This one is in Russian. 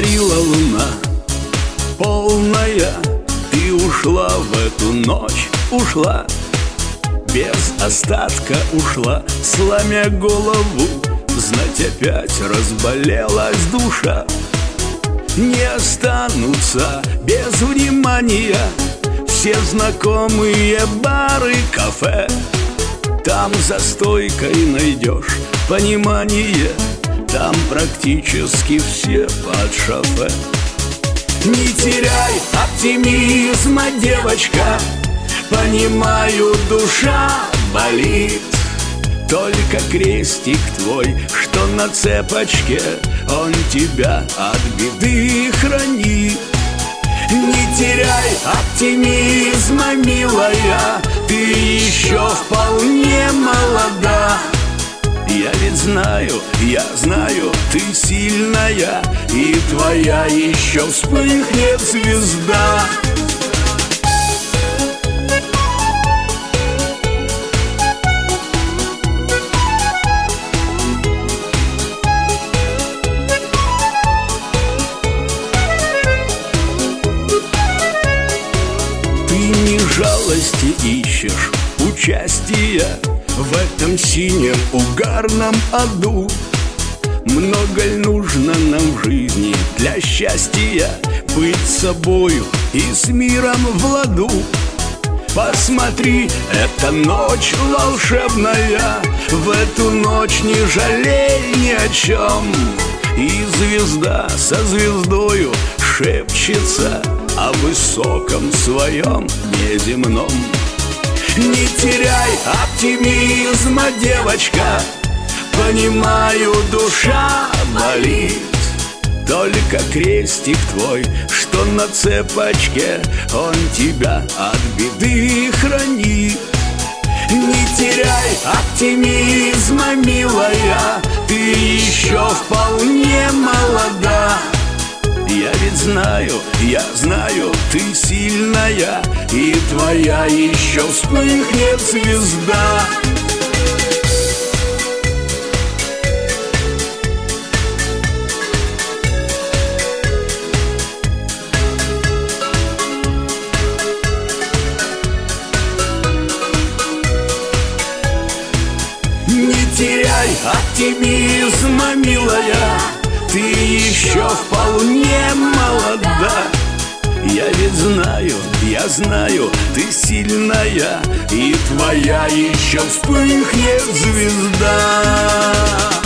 озарила луна полная, ты ушла в эту ночь, ушла без остатка, ушла, сломя голову. Знать, опять разболелась душа. Не останутся без внимания все знакомые бары, кафе. Там за стойкой найдешь понимание, там практически все под шофе. Не теряй оптимизма, девочка, понимаю, душа болит. Только крестик твой, что на цепочке, он тебя от беды хранит. Не теряй оптимизма, милая, ты еще вполне молода. Я ведь знаю, я знаю, ты сильная, и твоя еще вспыхнет звезда. Ты не жалости ищешь, участия в этом синем угарном аду. Много ль нужно нам в жизни для счастья быть собою и с миром в ладу? Посмотри, это ночь волшебная, в эту ночь не жалей ни о чем. И звезда со звездою шепчется о высоком своем неземном. Не теряй оптимизма, девочка, понимаю, душа болит. Только крестик твой, что на цепочке, он тебя от беды хранит. Не теряй оптимизма, милая, ты еще вполне молода. Я ведь знаю, ты сильная, и твоя еще вспыхнет звезда. Не теряй оптимизма, милая, ты еще вполне молода. Я ведь знаю, ты сильная, и твоя еще вспыхнет звезда.